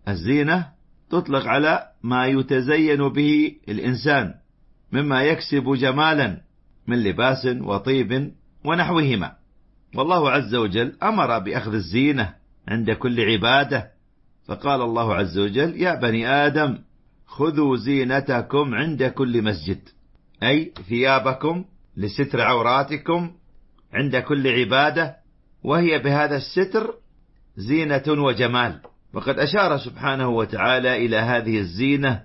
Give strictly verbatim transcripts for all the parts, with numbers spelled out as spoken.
الزينة تطلق على ما يتزين به الإنسان مما يكسب جمالا من لباس وطيب ونحوهما. والله عز وجل أمر بأخذ الزينة عند كل عبادة، فقال الله عز وجل: يا بني آدم خذوا زينتكم عند كل مسجد، أي ثيابكم لستر عوراتكم عند كل عبادة، وهي بهذا الستر زينة وجمال. وقد أشار سبحانه وتعالى إلى هذه الزينة،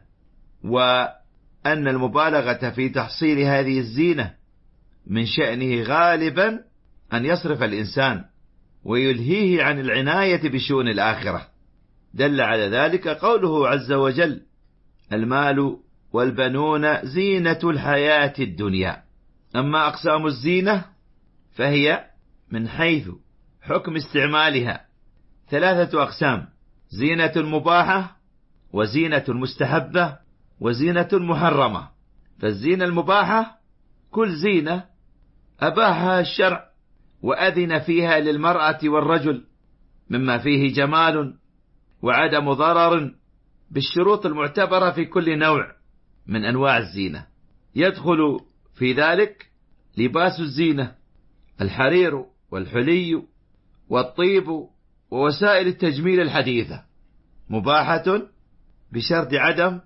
وأن المبالغة في تحصيل هذه الزينة من شأنه غالبا أن يصرف الإنسان ويلهيه عن العناية بشؤون الآخرة. دل على ذلك قوله عز وجل: المال والبنون زينة الحياة الدنيا. أما أقسام الزينة فهي من حيث حكم استعمالها ثلاثة أقسام: زينة مباحة، وزينة مستحبة، وزينة محرمة. فالزينة المباحة كل زينة أباحها الشرع وأذن فيها للمرأة والرجل، مما فيه جمال وعدم ضرر بالشروط المعتبرة في كل نوع من أنواع الزينة. يدخل في ذلك لباس الزينة، الحرير والحلي والطيب ووسائل التجميل الحديثة، مباحة بشرط عدم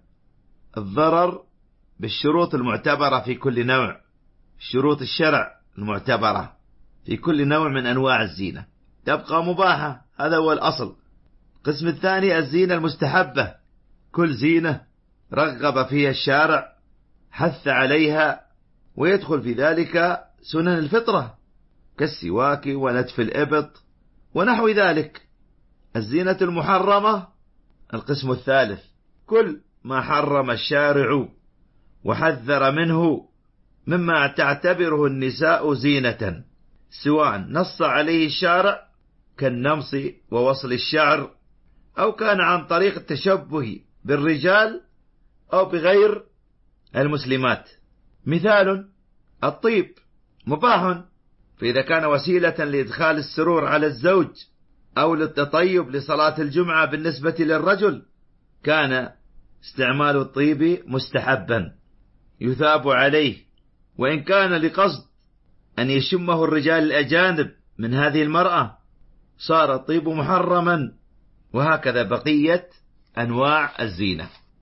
الضرر بالشروط المعتبرة في كل نوع، شروط الشرع المعتبرة في كل نوع من أنواع الزينة تبقى مباحة، هذا هو الأصل. القسم الثاني الزينة المستحبة، كل زينة رغب فيها الشارع، حث عليها، ويدخل في ذلك سنن الفطرة كالسواك ونتف الإبط ونحو ذلك. الزينة المحرمة القسم الثالث، كل ما حرم الشارع وحذر منه مما تعتبره النساء زينة، سواء نص عليه الشارع كالنمص ووصل الشعر، أو كان عن طريق التشبه بالرجال أو بغير المسلمات. مثال: الطيب مباح، فإذا كان وسيلة لإدخال السرور على الزوج أو للتطيب لصلاة الجمعة بالنسبة للرجل كان استعمال الطيب مستحبا يثاب عليه، وإن كان لقصد أن يشمه الرجال الأجانب من هذه المرأة صار الطيب محرما. وهكذا بقية أنواع الزينة.